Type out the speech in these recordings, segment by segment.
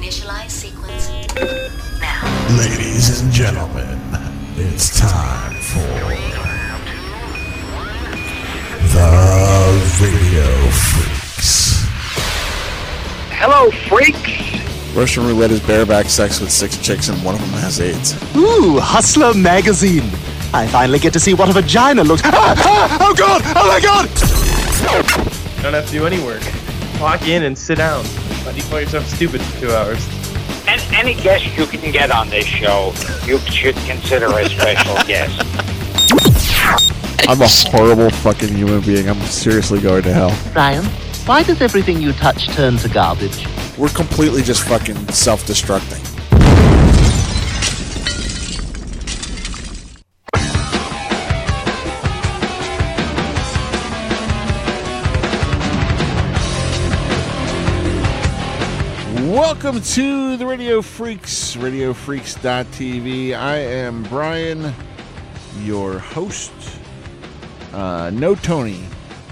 Initialize sequence now. Ladies and gentlemen, it's time for the Radio Freaks. Hello, freaks! Russian roulette is bareback sex with 6 chicks and one of them has AIDS. Ooh, Hustler magazine. I finally get to see what a vagina looks. Oh God! Oh my God! You don't have to do any work. Walk in and sit down. Why do you call yourself stupid for 2 hours? And any guest you can get on this show, you should consider a special guest. I'm a horrible fucking human being. I'm seriously going to hell. Brian, why does everything you touch turn to garbage? We're completely just fucking self-destructing. Welcome to the Radio Freaks, RadioFreaks.tv. I am Brian, your host. No Tony.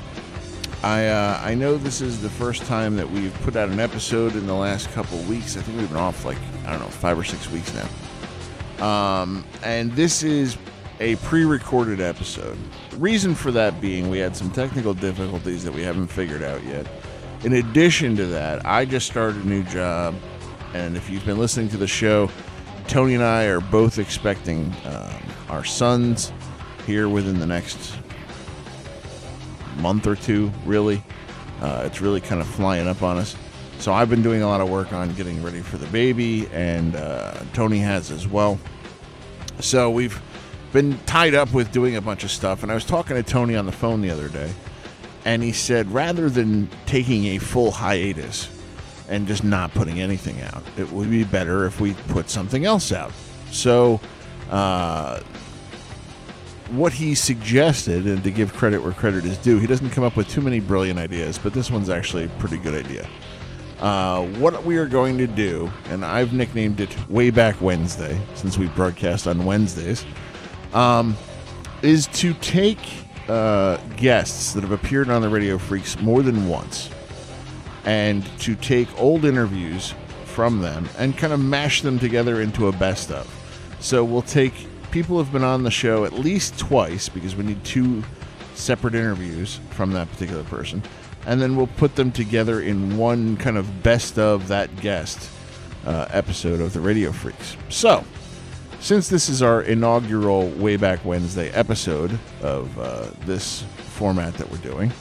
I know this is the first time that we've put out an episode in the last couple of weeks. I think we've been off 5 or 6 weeks now. And this is a pre-recorded episode. The reason for that being we had some technical difficulties that we haven't figured out yet. In addition to that, I just started a new job, and if you've been listening to the show, Tony and I are both expecting our sons here within the next month or two, really. It's really kind of flying up on us. So I've been doing a lot of work on getting ready for the baby, and Tony has as well. So we've been tied up with doing a bunch of stuff, and I was talking to Tony on the phone the other day, and he said rather than taking a full hiatus and just not putting anything out, it would be better if we put something else out. So what he suggested, and to give credit where credit is due, he doesn't come up with too many brilliant ideas, but this one's actually a pretty good idea. What we are going to do, and I've nicknamed it Way Back Wednesday, since we broadcast on Wednesdays, is to take guests that have appeared on the Radio Freaks more than once, and to take old interviews from them and kind of mash them together into a best of. So we'll take people who have been on the show at least twice, because we need 2 separate interviews from that particular person, and then we'll put them together in one kind of best of that guest episode of the Radio Freaks. So since this is our inaugural Way Back Wednesday episode of this format that we're doing,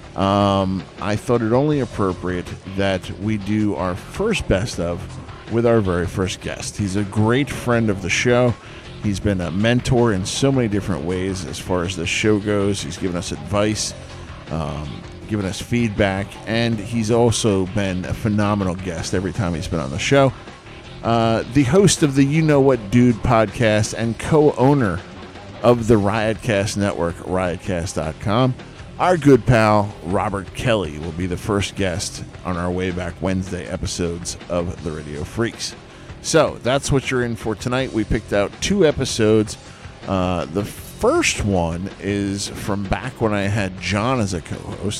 I thought it only appropriate that we do our first best of with our very first guest. He's a great friend of the show. He's been a mentor in so many different ways as far as the show goes. He's given us advice, given us feedback, and he's also been a phenomenal guest every time he's been on the show. The host of the You Know What Dude podcast and co-owner of the Riotcast Network, riotcast.com, our good pal Robert Kelly will be the first guest on our Way Back Wednesday episodes of the Radio Freaks. So that's what you're in for tonight. We picked out 2 episodes. The first one is from back when I had John as a co-host.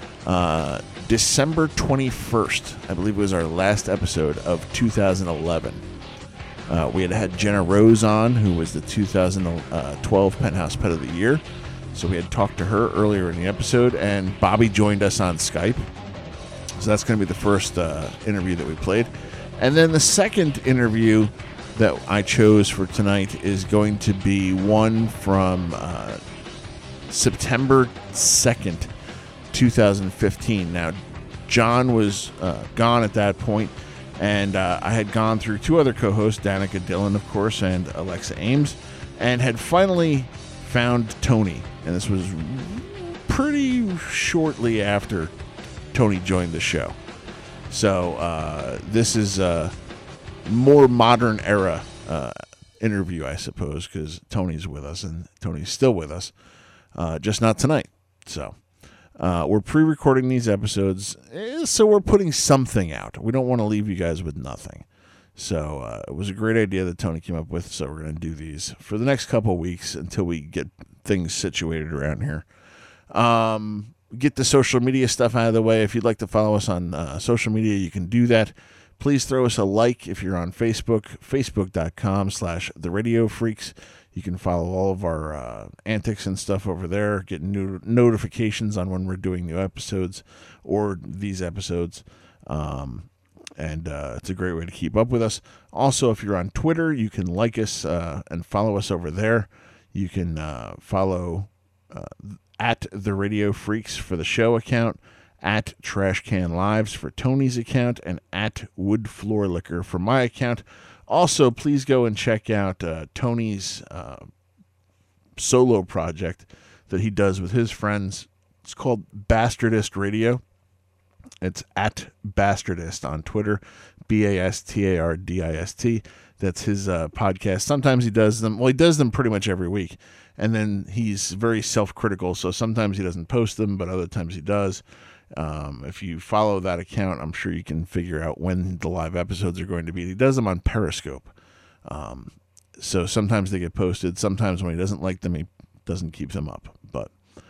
December 21st, I believe, was our last episode of 2011. We had Jenna Rose on, who was the 2012 Penthouse Pet of the Year. So we had talked to her earlier in the episode, and Bobby joined us on Skype. So that's going to be the first interview that we played. And then the second interview that I chose for tonight is going to be one from September 2nd, 2015. Now, John was gone at that point, and I had gone through 2 other co-hosts, Danica Dillon, of course, and Alexa Ames, and had finally found Tony. And this was pretty shortly after Tony joined the show. So this is a more modern era interview, I suppose, because Tony's with us, and Tony's still with us, just not tonight. So we're pre-recording these episodes, so we're putting something out. We don't want to leave you guys with nothing. So it was a great idea that Tony came up with, so we're going to do these for the next couple of weeks until we get things situated around here. Get the social media stuff out of the way. If you'd like to follow us on social media, you can do that. Please throw us a like if you're on Facebook, facebook.com/theradiofreaks. You can follow all of our antics and stuff over there, get new notifications on when we're doing new episodes or these episodes. And it's a great way to keep up with us. Also, if you're on Twitter, you can like us and follow us over there. You can follow at The Radio Freaks for the show account, at Trash Can Lives for Tony's account, and at Wood Floor Liquor for my account. Also, please go and check out Tony's solo project that he does with his friends. It's called Bastardist Radio. It's at Bastardist on Twitter, BASTARDIST. That's his podcast. Sometimes he does them. Well, he does them pretty much every week. And then he's very self-critical, so sometimes he doesn't post them, but other times he does. If you follow that account, I'm sure you can figure out when the live episodes are going to be. He does them on Periscope. So sometimes they get posted. Sometimes when he doesn't like them, he doesn't keep them up. But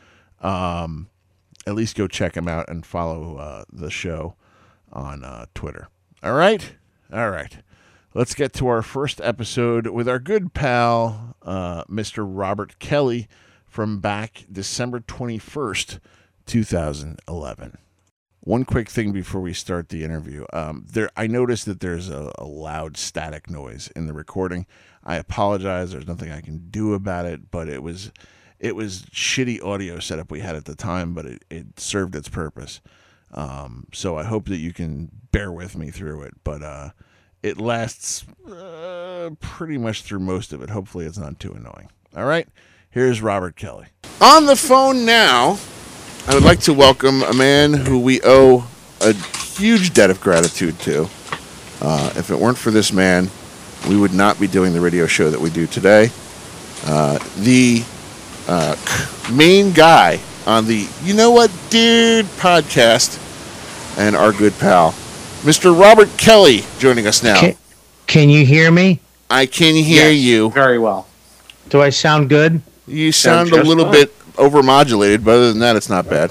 at least go check him out and follow the show on Twitter. All right? All right. Let's get to our first episode with our good pal, Mr. Robert Kelly, from back December 21st, 2011. One quick thing before we start the interview. I noticed that there's a loud static noise in the recording. I apologize. There's nothing I can do about it, but it was shitty audio setup we had at the time, but it served its purpose. So I hope that you can bear with me through it, but it lasts pretty much through most of it. Hopefully it's not too annoying. All right, here's Robert Kelly. On the phone now, I would like to welcome a man who we owe a huge debt of gratitude to. If it weren't for this man, we would not be doing the radio show that we do today. The main guy on the You Know What Dude podcast, and our good pal, Mr. Robert Kelly, joining us now. Can you hear me? I can hear you. Very well. Do I sound good? You sound a little bit overmodulated, but other than that, it's not bad.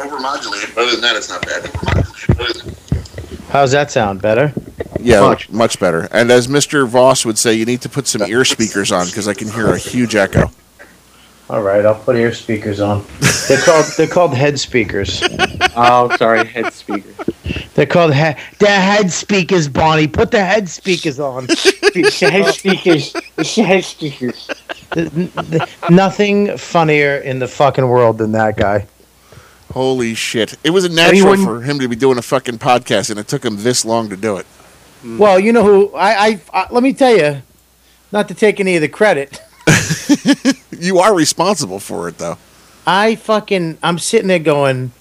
How's that sound? Better? Yeah, much better. And as Mr. Voss would say, you need to put some ear speakers on because I can hear a huge echo. All right, I'll put ear speakers on. They're called head speakers. Oh, sorry, head speakers. They're called they're head speakers, Bonnie. Put the head speakers on. Head speakers. Head speakers. Nothing funnier in the fucking world than that guy. Holy shit. It was a natural for him to be doing a fucking podcast, and it took him this long to do it. Well, you know who, I let me tell you, not to take any of the credit. You are responsible for it, though. I'm sitting there going,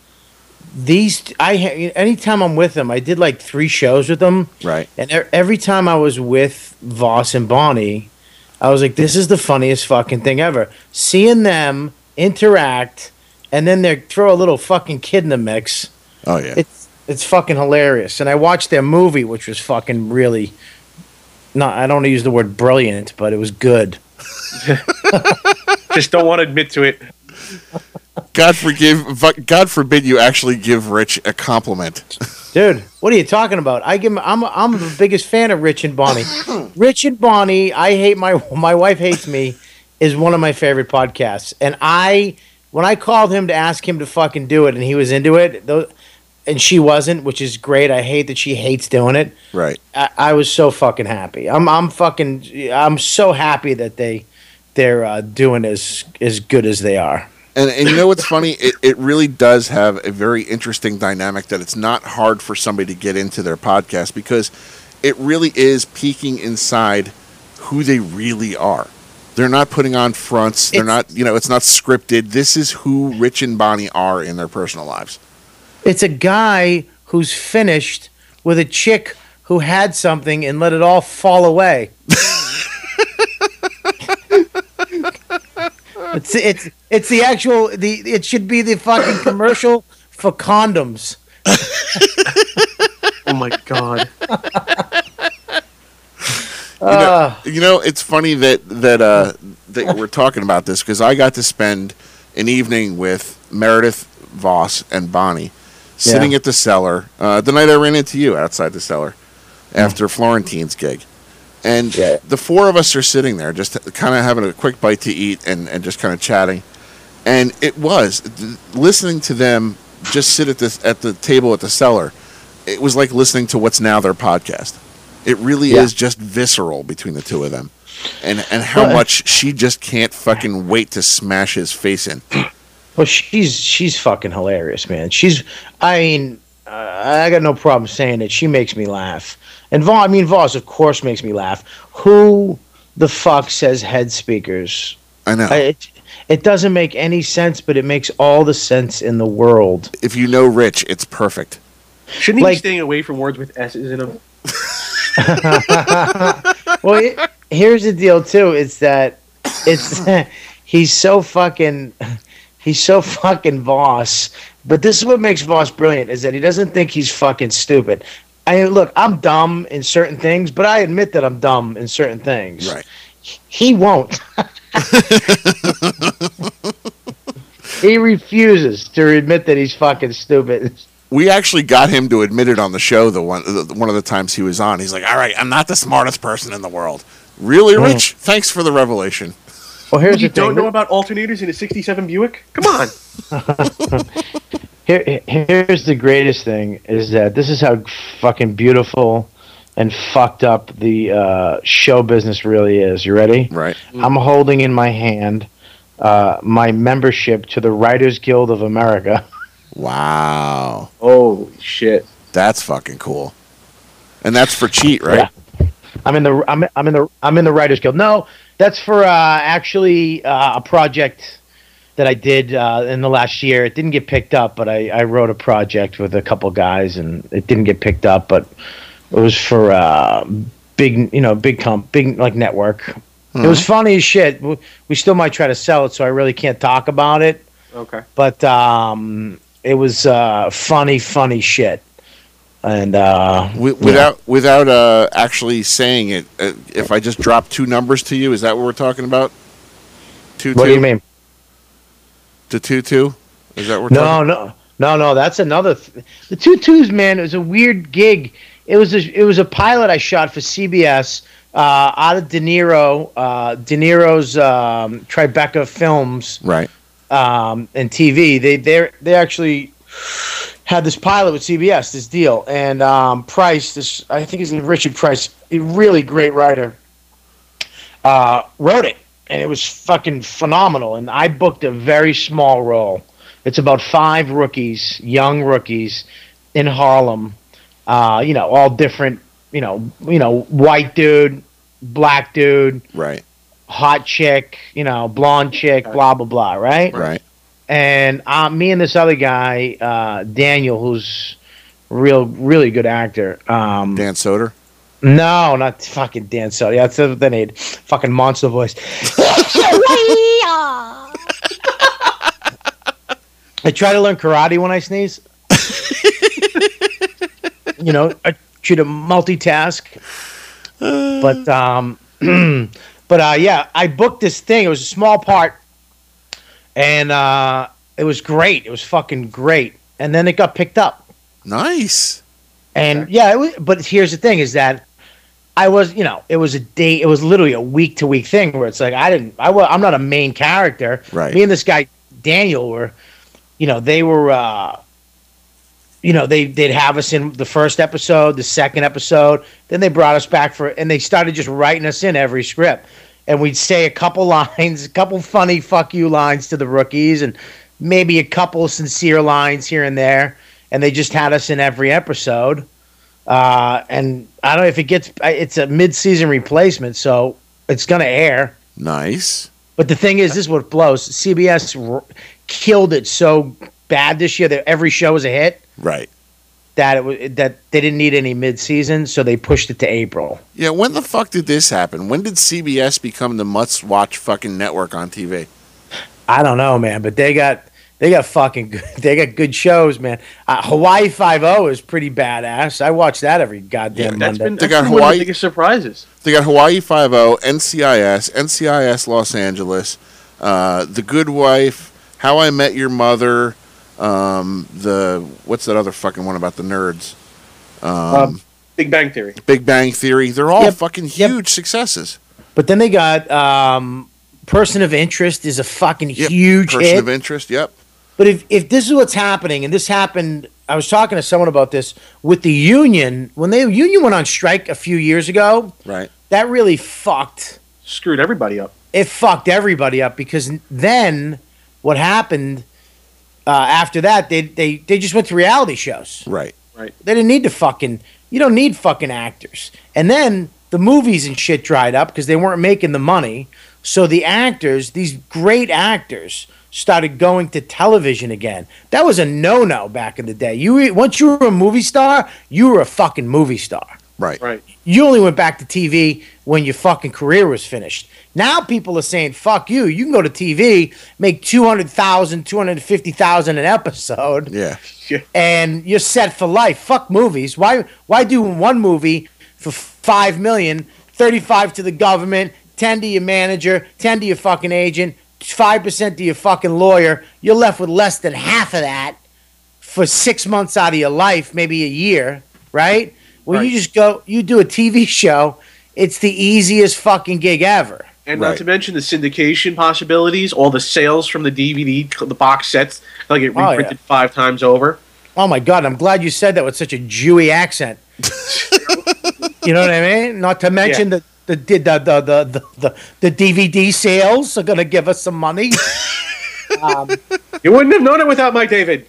anytime I'm with them, I did like 3 shows with them. Right. And every time I was with Voss and Bonnie, I was like, this is the funniest fucking thing ever. Seeing them interact, and then they throw a little fucking kid in the mix. Oh, yeah. It's fucking hilarious. And I watched their movie, which was fucking really, I don't want to use the word brilliant, but it was good. Just don't want to admit to it. God forbid you actually give Rich a compliment. Dude, what are you talking about? I'm the biggest fan of Rich and Bonnie. Rich and Bonnie, I hate my wife hates me, is one of my favorite podcasts. And when I called him to ask him to fucking do it and he was into it, and she wasn't, which is great. I hate that she hates doing it. Right. I was so fucking happy. I'm so happy that they're doing as good as they are. And you know what's funny? It really does have a very interesting dynamic that it's not hard for somebody to get into their podcast because it really is peeking inside who they really are. They're not putting on fronts. They're not, it's not scripted. This is who Rich and Bonnie are in their personal lives. It's a guy who's finished with a chick who had something and let it all fall away. It's the actual it should be the fucking commercial for condoms. Oh my god. It's funny that we're talking about this because I got to spend an evening with Meredith, Voss, and Bonnie sitting at the Cellar the night I ran into you outside the Cellar. after Florentine's gig. And Yeah. the four of us are sitting there just kind of having a quick bite to eat and just kind of chatting. And it was listening to them just sit at the table at the cellar. It was like listening to what's now their podcast. It really is just visceral between the two of them. And how much she just can't fucking wait to smash his face in. Well, she's fucking hilarious, man. I got no problem saying it. She makes me laugh. And Voss, of course, makes me laugh. Who the fuck says head speakers? I know. It doesn't make any sense, but it makes all the sense in the world. If you know Rich, it's perfect. Shouldn't he be staying away from words with S's in them? Well, here's the deal too. It's that he's so fucking Voss. But this is what makes Voss brilliant: is that he doesn't think he's fucking stupid. Look, I'm dumb in certain things, but I admit that I'm dumb in certain things. Right. He won't. He refuses to admit that he's fucking stupid. We actually got him to admit it on the show. One of the times he was on, he's like, "All right, I'm not the smartest person in the world." Really, Rich? Thanks for the revelation. Well, here's You the thing. don't know about alternators in a '67 Buick? Come on. Here's the greatest thing is that this is how fucking beautiful and fucked up the show business really is. You ready? Right. I'm holding in my hand my membership to the Writers Guild of America. Wow. Holy shit. That's fucking cool. And that's for cheat, right? Yeah. I'm in the Writers Guild. No, that's for actually a project that I did in the last year. It didn't get picked up, but I wrote a project with a couple guys, and it didn't get picked up. But it was for big like network. It was funny as shit. We still might try to sell it, so I really can't talk about it. Okay. But it was funny shit. And without actually saying it, if I just drop two numbers to you, is that what we're talking about? 2-2? What do you mean? The 2-2? Is that what we're talking? No. That's another. The 2-2s, man. It was a weird gig. It was a pilot I shot for CBS out of De Niro's Tribeca Films, right? And TV. They actually had this pilot with CBS, this deal, and Price, I think his name is Richard Price, a really great writer, wrote it, and it was fucking phenomenal. And I booked a very small role. It's about 5 rookies, young rookies, in Harlem. All different. White dude, black dude, right? Hot chick, blonde chick, blah blah blah, right? Right. And me and this other guy, Daniel, who's really good actor. Dan Soder? No, not fucking Dan Soder. That's what they need. Fucking monster voice. I try to learn karate when I sneeze. I try to multitask. But yeah, I booked this thing. It was a small part. And it was great. It was fucking great. And then it got picked up. Nice. And but here's the thing: is that it was a day. It was literally a week-to-week thing where it's like I'm not a main character. Right. Me and this guy Daniel were, they were, they'd have us in the first episode, the second episode. Then they brought us back and they started just writing us in every script. And we'd say a couple lines, a couple funny fuck you lines to the rookies, and maybe a couple sincere lines here and there. And they just had us in every episode. And I don't know if it's a mid-season replacement, so it's going to air. Nice. But the thing is, this is what blows. CBS killed it so bad this year that every show was a hit. Right. That they didn't need any mid-season, so they pushed it to April. Yeah, when the fuck did this happen? When did CBS become the must-watch fucking network on TV? I don't know, man, but they got fucking good. They got good shows, man. Hawaii Five-0 is pretty badass. I watch that every goddamn Monday. They got Hawaii. One of the biggest surprises. They got Hawaii Five-0, NCIS Los Angeles, The Good Wife, How I Met Your Mother. What's that other fucking one about the nerds? Big Bang Theory. Big Bang Theory. They're all Yep. fucking huge successes. But then they got Person of Interest is a fucking Yep. huge Person hit. of Interest. Yep. But if this is what's happening, and this happened, I was talking to someone about this with the union when the union went on strike a few years ago. Right. That really Screwed everybody up. It fucked everybody up because then what happened after that? They just went to reality shows. Right. Right. They didn't need to you don't need fucking actors. And then the movies and shit dried up because they weren't making the money. So the actors, these great actors, started going to television again. That was a no-no back in the day. Once you were a movie star, you were a fucking movie star. Right. Right. You only went back to TV when your fucking career was finished. Now people are saying, fuck you. You can go to TV, make $200,000, $250,000 an episode. Yeah. And you're set for life. Fuck movies. Why do one movie for $5 million, 35 to the government, 10 to your manager, 10 to your fucking agent, 5% to your fucking lawyer? You're left with less than half of that for 6 months out of your life, maybe a year, right? Well, you just you do a TV show. It's the easiest fucking gig ever. And not to mention the syndication possibilities, all the sales from the DVD, the box sets, they'll get reprinted 5 times over. Oh my God, I'm glad you said that with such a Jewy accent. You know what I mean? Not to mention the DVD sales are going to give us some money. You wouldn't have known it without Mike David.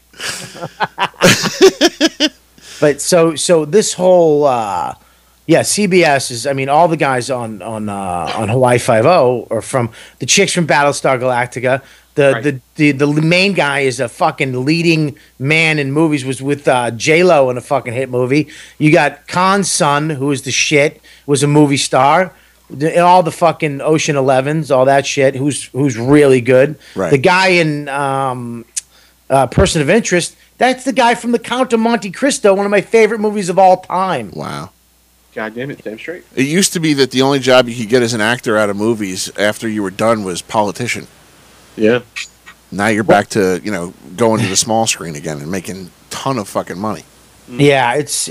But so this whole CBS is. I mean, all the guys on Hawaii Five-0 are from the chicks from Battlestar Galactica. The main guy is a fucking leading man in movies. Was with J-Lo in a fucking hit movie. You got Khan's son, who is the shit, was a movie star. All the fucking Ocean 11s, all that shit. Who's really good. Right. The guy in Person of Interest. That's the guy from The Count of Monte Cristo, one of my favorite movies of all time. Wow. God damn it, damn straight. It used to be that the only job you could get as an actor out of movies after you were done was politician. Yeah. Now you're back to, going to the small screen again and making a ton of fucking money. Yeah, it's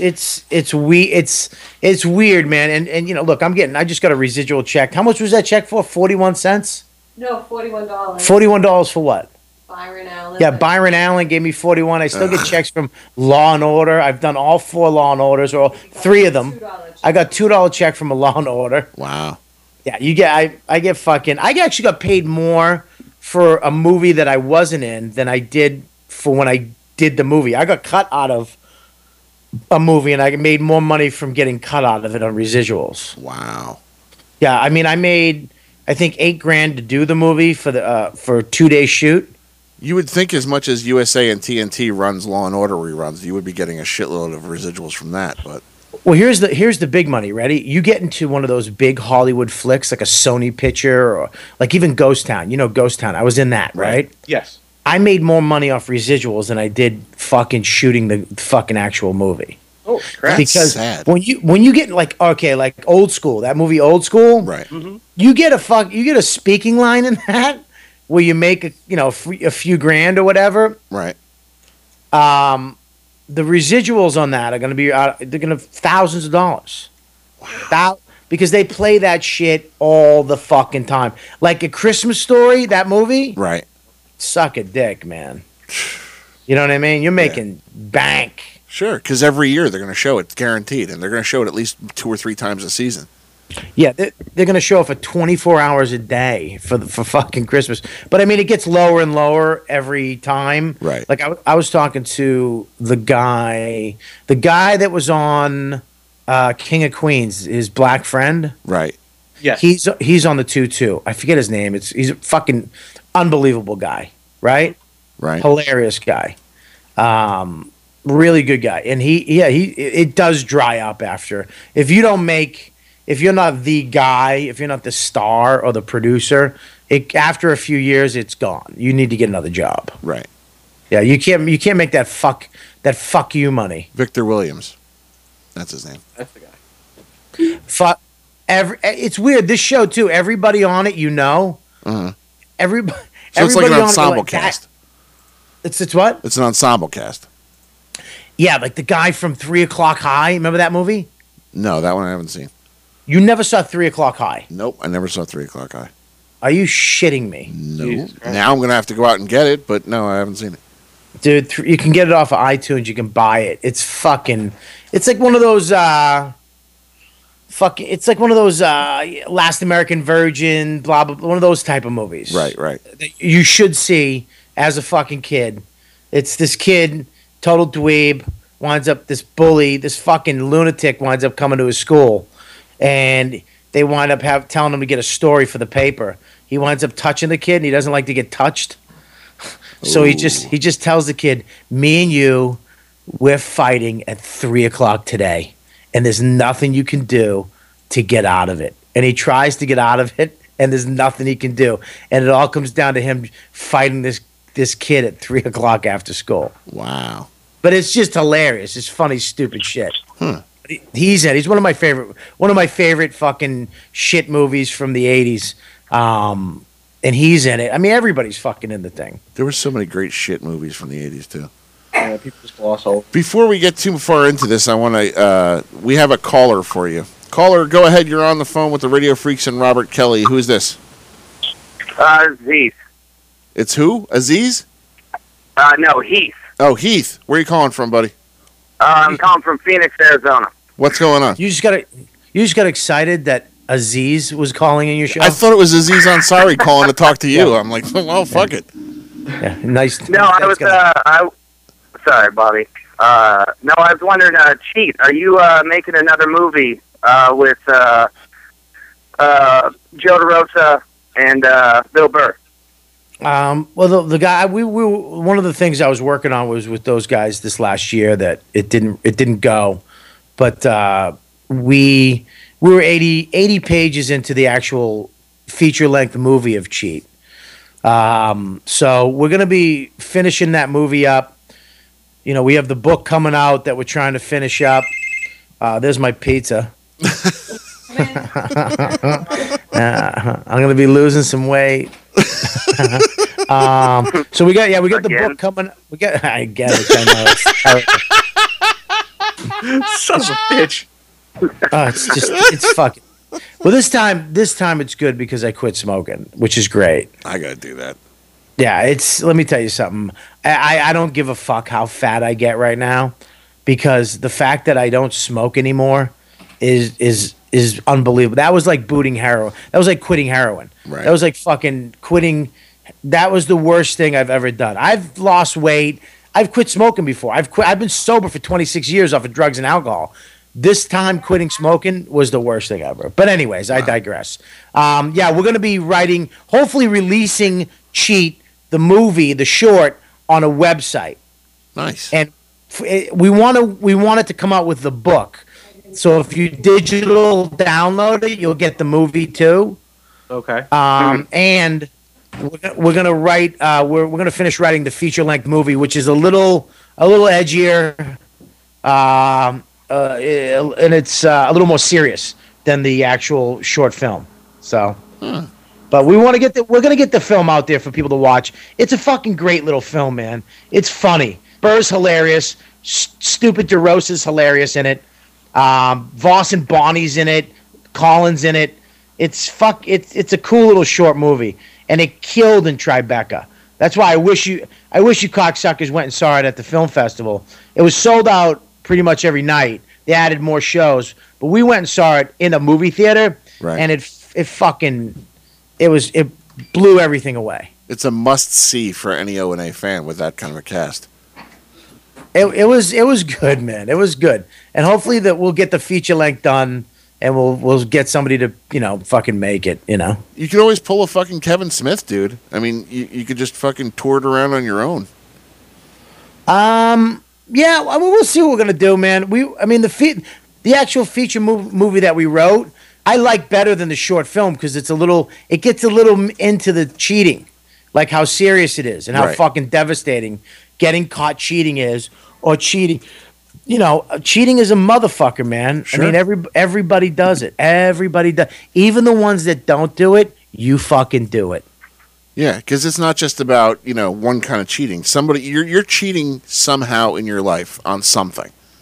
weird, man. And look, I just got a residual check. How much was that check for? 41 cents? No, $41. $41 for what? Byron Allen. Yeah, Byron Allen gave me 41. I still get checks from Law and Order. I've done all 4 Law and Orders, or 3 of them. I got $2 check from a Law and Order. Wow. Yeah, I get fucking. I actually got paid more for a movie that I wasn't in than I did for when I did the movie. I got cut out of a movie, and I made more money from getting cut out of it on residuals. Wow. Yeah, I mean, I made I think $8,000 to do the movie for a 2-day shoot. You would think as much as USA and TNT runs Law and Order reruns, you would be getting a shitload of residuals from that. But well, here's the big money. Ready? You get into one of those big Hollywood flicks, like a Sony picture, or like even Ghost Town. You know Ghost Town. I was in that, right? Yes. I made more money off residuals than I did fucking shooting the fucking actual movie. Oh, crap. Because sad. when you get like Old School, that movie Old School, right? Mm-hmm. You get a speaking line in that where you make a few grand or whatever, right? The residuals on that are going to be they're going to thousands of dollars. Wow. Because they play that shit all the fucking time. Like A Christmas Story, that movie, right? Suck a dick, man. You know what I mean? You're making bank. Sure, because every year they're going to show it, guaranteed, and they're going to show it at least 2 or 3 times a season. Yeah, they're going to show it for 24 hours a day for fucking Christmas. But I mean, it gets lower and lower every time. Right. Like I was talking to the guy that was on King of Queens, his black friend. Right. Yes. He's on the 2-2. I forget his name. He's a fucking unbelievable guy. Right. Right. Hilarious guy. Really good guy. And it does dry up after if you're not the guy, if you're not the star or the producer, after a few years, it's gone. You need to get another job. Right. Yeah, you can't make that fuck you money. Victor Williams. That's his name. That's the guy. It's weird. This show too. Everybody on it, Uh-huh. Everybody. So it's like an on it, ensemble cast. It's what? It's an ensemble cast. Yeah, like the guy from 3 O'clock High. Remember that movie? No, that one I haven't seen. You never saw 3 O'Clock High? Nope, I never saw 3 O'Clock High. Are you shitting me? No. Now I'm going to have to go out and get it, but no, I haven't seen it. Dude, you can get it off of iTunes. You can buy it. It's fucking. It's like one of those. It's like one of those Last American Virgin, blah blah. One of those type of movies. Right. That you should see as a fucking kid. It's this kid, total dweeb, winds up this bully, this fucking lunatic winds up coming to his school, and they wind up telling him to get a story for the paper. He winds up touching the kid, and he doesn't like to get touched. So he just tells the kid, "Me and you, we're fighting at 3 o'clock today, and there's nothing you can do to get out of it." And he tries to get out of it, and there's nothing he can do. And it all comes down to him fighting this kid at 3 o'clock after school. Wow! But it's just hilarious. It's funny, stupid shit. He's one of my favorite fucking shit movies from the 80s. And he's in it. I mean, everybody's fucking in the thing. There were so many great shit movies from the 80s, too. Yeah, people just gloss over. Before we get too far into this, I want to. We have a caller for you. Caller, go ahead. You're on the phone with the Radio Freaks and Robert Kelly. Who is this? Aziz. It's who? Aziz? No, Heath. Oh, Heath. Where are you calling from, buddy? I'm calling from Phoenix, Arizona. What's going on? You just got excited that Aziz was calling in your show? I thought it was Aziz Ansari calling to talk to you. I'm like, well, fuck it. Yeah, nice. No, I was. Sorry, Bobby. No, I was wondering, Cheat, are you making another movie with Joe DeRosa and Bill Burr? Well, the guy we one of the things I was working on was with those guys this last year that it didn't go, but we were 80 pages into the actual feature-length movie of Cheat. So we're going to be finishing that movie up. You know, we have the book coming out that we're trying to finish up. There's my pizza. I'm going to be losing some weight. So we got the book coming. I get it. I know. Son of a bitch. It's fucking. Well, this time it's good because I quit smoking, which is great. I gotta do that. Yeah, let me tell you something. I don't give a fuck how fat I get right now, because the fact that I don't smoke anymore is unbelievable. That was like booting heroin. That was like quitting heroin. Right. That was like fucking quitting. That was the worst thing I've ever done. I've lost weight. I've quit smoking before. I've been sober for 26 years off of drugs and alcohol. This time, quitting smoking was the worst thing ever. But anyways, I digress. Yeah, we're going to be hopefully releasing Cheat, the movie, the short, on a website. Nice. And we want it to come out with the book. So if you digital download it, you'll get the movie too. Okay. And we're gonna write. We're gonna finish writing the feature length movie, which is a little edgier. And it's a little more serious than the actual short film. So, but we're gonna get the film out there for people to watch. It's a fucking great little film, man. It's funny. Burr's hilarious. Stupid DeRosa's hilarious in it. Voss and Bonnie's in it. Colin's in it. It's a cool little short movie, and it killed in Tribeca. That's why I wish you cocksuckers went and saw it at the film festival. It was sold out pretty much every night. They added more shows, but we went and saw it in a movie theater, and it blew everything away. It's a must see for any O&A fan with that kind of a cast. It was good, man. It was good, and hopefully that we'll get the feature length done, and we'll get somebody to fucking make it. You could always pull a fucking Kevin Smith, dude. I mean, you could just fucking tour it around on your own. Yeah, I mean, we'll see what we're gonna do, man. The actual feature movie that we wrote, I like better than the short film because it gets a little into the cheating, like how serious it is and how fucking devastating getting caught cheating is, or cheating. Cheating is a motherfucker, man. Sure. I mean, everybody does it. Everybody does. Even the ones that don't do it, you fucking do it. Yeah, because it's not just about one kind of cheating. You're cheating somehow in your life on something.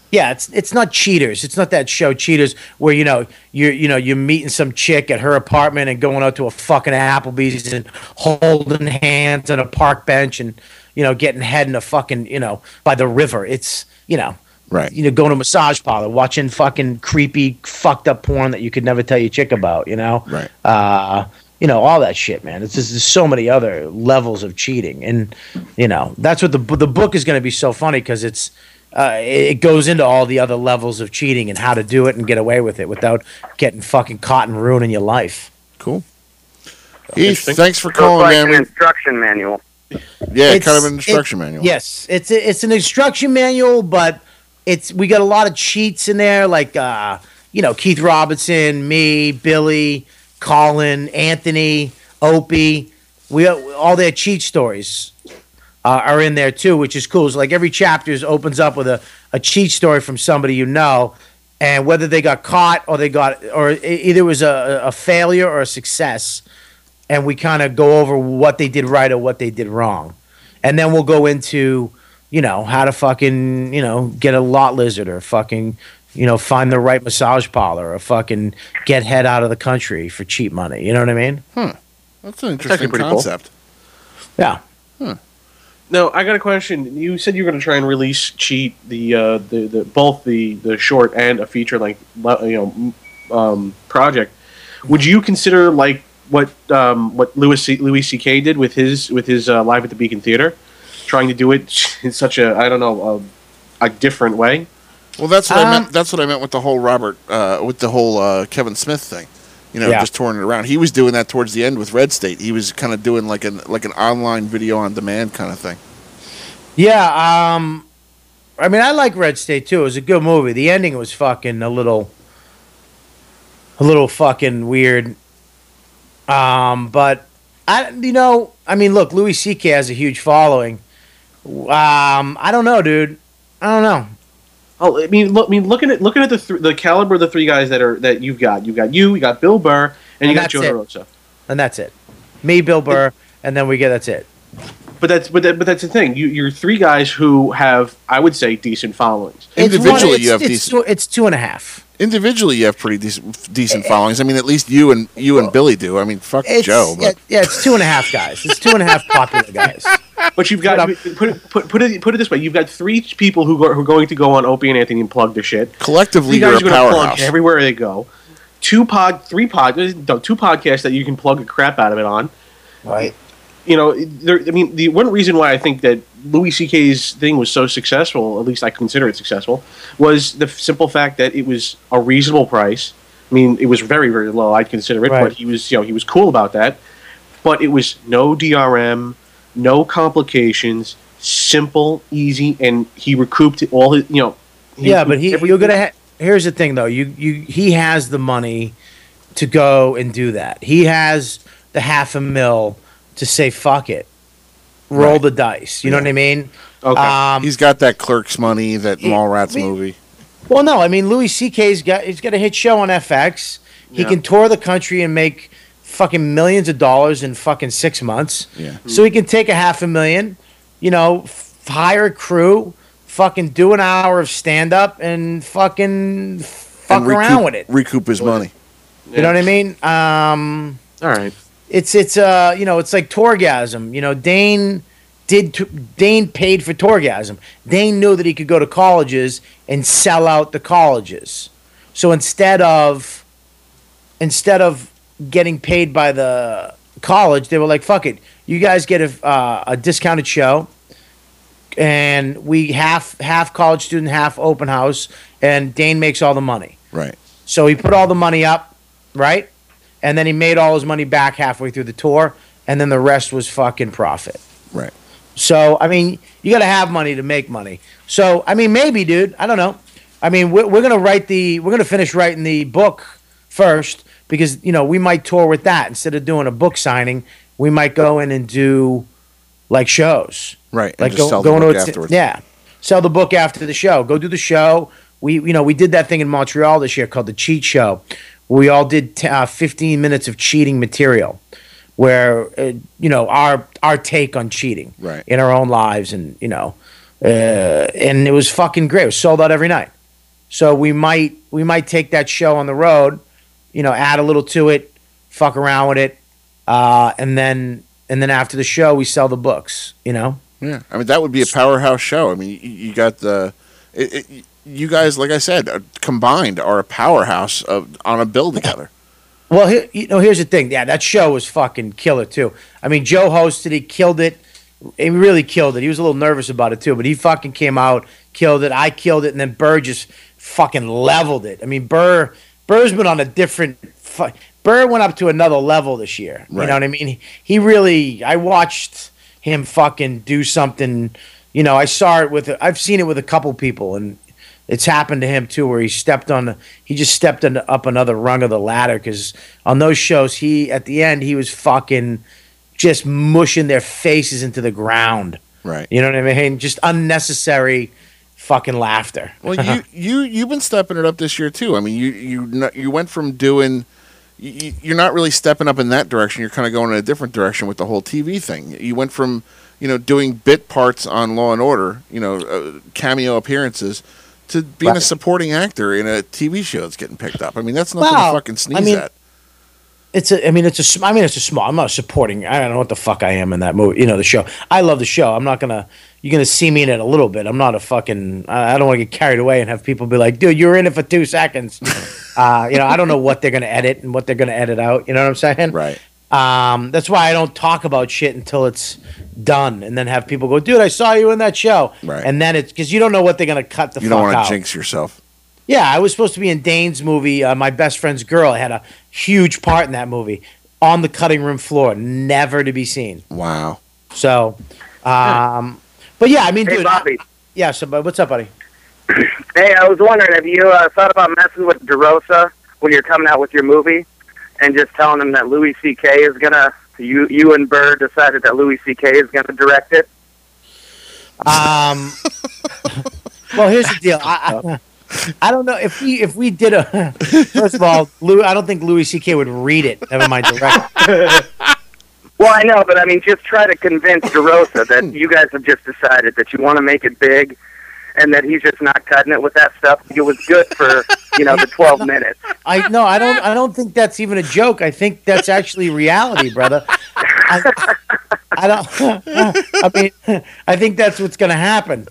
Yeah, it's not Cheaters. It's not that show Cheaters where you're meeting some chick at her apartment and going out to a fucking Applebee's and holding hands on a park bench and getting head in a fucking by the river. It's Right. Going to a massage parlor, watching fucking creepy, fucked up porn that you could never tell your chick about. Right. All that shit, man. It's just there's so many other levels of cheating, and that's what the book is going to be so funny because it goes into all the other levels of cheating and how to do it and get away with it without getting fucking caught and ruining your life. Cool. Heath, thanks for So calling, it's like man. an instruction manual. Yeah, kind of an instruction manual. Yes, it's an instruction manual, but we got a lot of cheats in there, like Keith Robinson, me, Billy, Colin, Anthony, Opie. All their cheat stories are in there too, which is cool. So like every chapter opens up with a cheat story from somebody and whether they got caught or either it was a failure or a success, and we kind of go over what they did right or what they did wrong, and then we'll go into how to fucking get a lot lizard or fucking find the right massage parlor or fucking get head out of the country for cheap money. You know what I mean? That's an interesting concept. Cool. Yeah. No, I got a question. You said you were going to try and release Cheat both the short and a feature length project. Would you consider like what Louis C.K. did with his Live at the Beacon Theater, trying to do it in such a different way? Well, that's what I meant. That's what I meant with the whole Kevin Smith thing. Just touring it around. He was doing that towards the end with Red State. He was kind of doing like an online video on demand kind of thing. Yeah, I mean, I like Red State too. It was a good movie. The ending was fucking a little fucking weird. But I mean, look, Louis C.K. has a huge following. I don't know, dude. I don't know. Oh, looking at the caliber of the three guys that you've got. You got Bill Burr, and you got Joe DeRosa. And that's it. Me, Bill Burr, and then that's it. But that's the thing. You're three guys who have, I would say, decent followings. Individually, you have decent. It's 2.5. Individually, you have pretty decent followings. I mean, at least you and Billy do. I mean, fuck Joe. But. Yeah, it's 2.5 guys. It's 2.5 popular guys. But you've got put it this way: you've got three people who are going to go on Opie and Anthony and plug the shit. Collectively, you're a powerhouse. Plug everywhere they go. Two podcasts that you can plug the crap out of it on. Right. The one reason why I think that Louis C.K.'s thing was so successful, at least I consider it successful, was the simple fact that it was a reasonable price. I mean, it was very, very low. I'd consider it, but he was cool about that. But it was no DRM, no complications, simple, easy, and he recouped all his. But you're gonna. Here's the thing, though. He has the money to go and do that. He has the $500,000 to say fuck it, roll the dice. You know what I mean? Okay. He's got that Clerks money, that Mallrats movie. Well, no, I mean Louis C.K.'s got a hit show on FX. He can tour the country and make fucking millions of dollars in fucking 6 months. Yeah. So he can take a $500,000, hire a crew, fucking do an hour of stand up and fucking around with it. Recoup his money. You know what I mean? All right. It's like Tourgasm. Dane paid for Tourgasm. Dane knew that he could go to colleges and sell out the colleges. So instead of getting paid by the college, they were like, "Fuck it, you guys get a discounted show, and we half college student, half open house, and Dane makes all the money." Right. So he put all the money up, right? And then he made all his money back halfway through the tour, and then the rest was fucking profit. Right. So, I mean, you got to have money to make money. So, I mean, maybe, dude. I don't know. I mean, we're gonna finish writing the book first because we might tour with that instead of doing a book signing. We might go in and do like shows, right? Like and sell the book afterwards. Yeah, sell the book after the show. Go do the show. We did that thing in Montreal this year called the Cheat Show. We all did 15 minutes of cheating material, where our take on cheating right. in our own lives, and and it was fucking great. It was sold out every night. So we might take that show on the road, add a little to it, fuck around with it, and then after the show we sell the books. Yeah, I mean that would be a powerhouse show. I mean, you got you guys, like I said, combined are a powerhouse on a bill together. Well, here's the thing. Yeah, that show was fucking killer too. I mean, Joe hosted it, killed it. He really killed it. He was a little nervous about it too, but he fucking came out, killed it. I killed it, and then Burr just fucking leveled it. I mean, Burr's been on a different. Burr went up to another level this year. Right. You know what I mean? He really. I watched him fucking do something. I've seen it with a couple people, and it's happened to him too, where he just stepped up another rung of the ladder. Because on those shows, at the end he was fucking just mushing their faces into the ground. Right. You know what I mean? Just unnecessary fucking laughter. Well, you've been stepping it up this year too. I mean, you went from doing. You're not really stepping up in that direction. You're kind of going in a different direction with the whole TV thing. You went from doing bit parts on Law and Order, cameo appearances, to being a supporting actor in a TV show that's getting picked up. I mean, that's nothing to fucking sneeze at. It's a small. I'm not supporting. I don't know what the fuck I am in that movie. The show. I love the show. I'm not gonna. You're gonna see me in it a little bit. I'm not a fucking. I don't want to get carried away and have people be like, "Dude, you were in it for 2 seconds." I don't know what they're gonna edit and what they're gonna edit out. You know what I'm saying? Right. That's why I don't talk about shit until it's done, and then have people go, "Dude, I saw you in that show." Right. And then it's because you don't know what they're gonna cut the fuck out. You don't want to jinx yourself. Yeah, I was supposed to be in Dane's movie, My Best Friend's Girl. I had a huge part in that movie, on the cutting room floor, never to be seen. Wow. So, but yeah, I mean, Hey, dude. Bobby. But what's up, buddy? Hey, I was wondering, have you thought about messing with DeRosa when you're coming out with your movie and just telling him that Louis C.K. is going to, you and Burr decided that Louis C.K. is going to direct it? Well, here's the deal. I don't know if we did a. First of all, I don't think Louis C.K. would read it. Never mind direct. Well, I know, but I mean, just try to convince DeRosa that you guys have just decided that you want to make it big, and that he's just not cutting it with that stuff. It was good for the 12 minutes. I don't think that's even a joke. I think that's actually reality, brother. I don't. I mean, I think that's what's going to happen.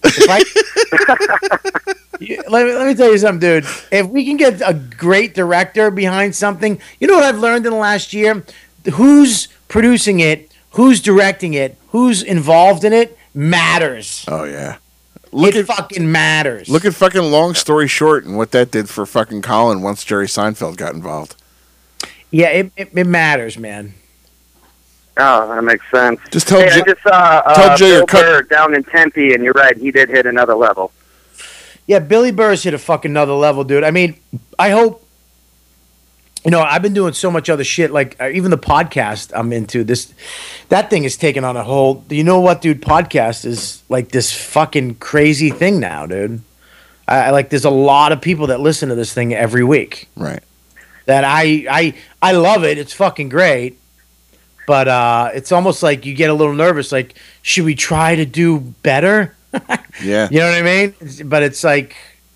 Let me tell you something, dude. If we can get a great director behind something, you know what I've learned in the last year? Who's producing it, who's directing it, who's involved in it matters. Oh yeah, it fucking matters. Look at fucking Long Story Short and what that did for fucking Colin once Jerry Seinfeld got involved. Yeah, it matters, man. Oh, that makes sense. Just tell I just saw Bill Burr down in Tempe, and you're right, he did hit another level. Yeah, Billy Burr's hit a fucking another level, dude. I mean, I hope. I've been doing so much other shit, like even the podcast I'm into. That thing is taking on a whole. You know what, dude? Podcast is like this fucking crazy thing now, dude. There's a lot of people that listen to this thing every week. Right. That I love it. It's fucking great. But it's almost like you get a little nervous. Like, should we try to do better? Yeah. You know what I mean? But it's like,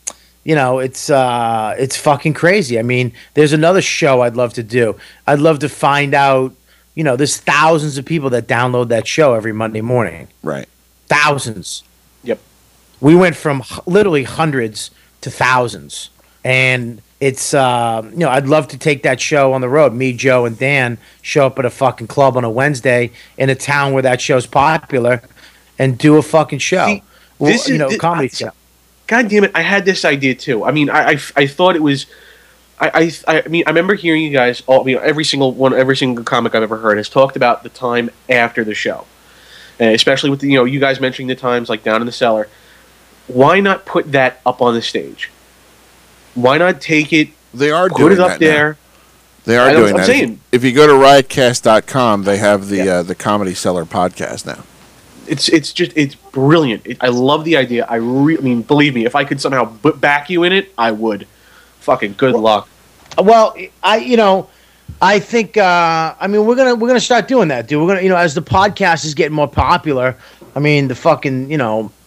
it's fucking crazy. I mean, there's another show I'd love to do. I'd love to find out, there's thousands of people that download that show every Monday morning. Right. Thousands. Yep. We went from literally hundreds to thousands. And it's, I'd love to take that show on the road. Me, Joe, and Dan show up at a fucking club on a Wednesday in a town where that show's popular and do a fucking show. See, comedy show. God damn it! I had this idea too. I mean, I thought it was. I mean, I remember hearing you guys all. Every single comic I've ever heard has talked about the time after the show, and especially with you guys mentioning the times like down in the cellar. Why not put that up on the stage? Why not take it? They are put doing it up that there. Now. They are doing that. Saying. If you go to riotcast.com, they have the Comedy Cellar podcast now. It's brilliant. I love the idea. I mean, believe me, if I could somehow back you in it, I would. Fucking good luck. Well, I think I mean we're gonna start doing that, dude. We're gonna as the podcast is getting more popular. I mean the fucking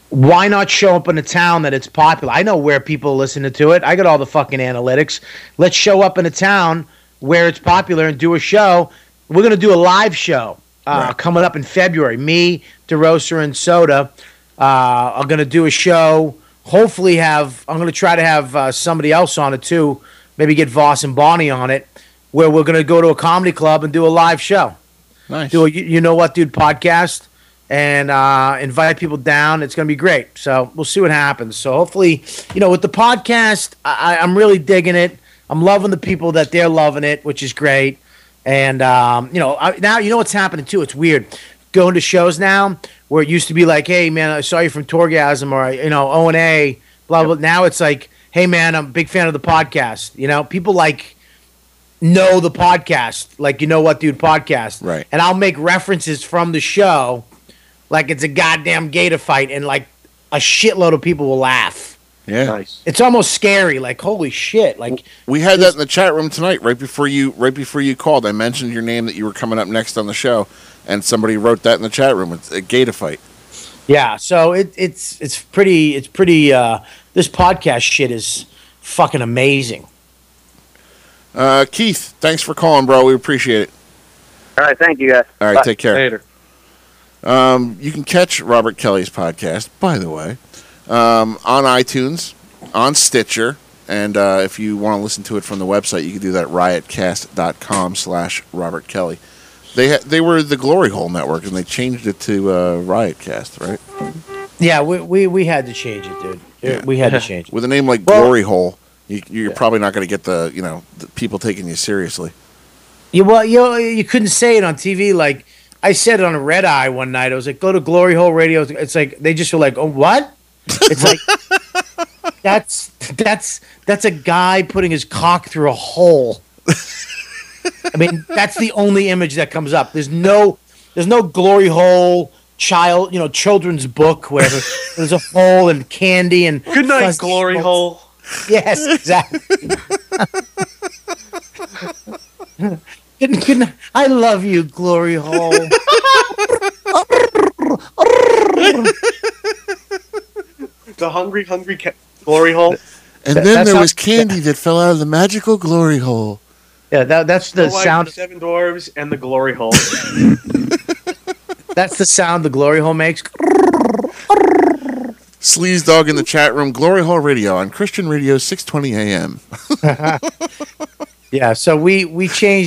why not show up in a town that it's popular? I know where people are listening to it. I got all the fucking analytics. Let's show up in a town where it's popular and do a show. We're going to do a live show coming up in February. Me, DeRosa, and Soda are going to do a show. Hopefully I'm going to try to have somebody else on it too. Maybe get Voss and Bonnie on it, where we're going to go to a comedy club and do a live show. Nice. Do a You Know What Dude podcast and invite people down. It's going to be great. So we'll see what happens. So hopefully, with the podcast, I'm really digging it. I'm loving the people that they're loving it, which is great. And, now you know what's happening too. It's weird. Going to shows now where it used to be like, hey, man, I saw you from Torgasm or, O&A, blah, blah. Now it's like, hey, man, I'm a big fan of the podcast. People know the podcast, like You Know What Dude podcast. Right. And I'll make references from the show like it's a goddamn gator fight, and like a shitload of people will laugh. Yeah. Nice. It's almost scary. Like, holy shit. Like, we had that in the chat room tonight, right before you called. I mentioned your name, that you were coming up next on the show, and somebody wrote that in the chat room. It's a gator fight. Yeah, so it's pretty this podcast shit is fucking amazing. Keith, thanks for calling, bro. We appreciate it. All right, thank you guys. All right, Bye. take care. Later. You can catch Robert Kelly's podcast, by the way, on iTunes, on Stitcher, and if you want to listen to it from the website, you can do that at riotcast.com/Robert Kelly. They were the Glory Hole Network, and they changed it to Riotcast, right? Yeah, we had to change it, dude. Yeah. We had to change it. With a name like Glory Hole, you're probably not going to get the people taking you seriously. Yeah, you couldn't say it on TV. Like, I said it on a red eye one night. I was like, go to Glory Hole Radio. It's like, they just were like, oh, what? It's like, that's a guy putting his cock through a hole. I mean, that's the only image that comes up. There's no Glory Hole children's book where there's a hole and candy and good night, Glory Hole. Yes, exactly. Good night. I love you, Glory Hole. The hungry Glory Hole. And then there was candy that fell out of the magical Glory Hole. Yeah, that's the sound. Seven Dwarves and the Glory Hole. That's the sound the Glory Hole makes. Sleaze Dog in the chat room. Glory Hole Radio on Christian Radio 620 AM. Yeah, so we changed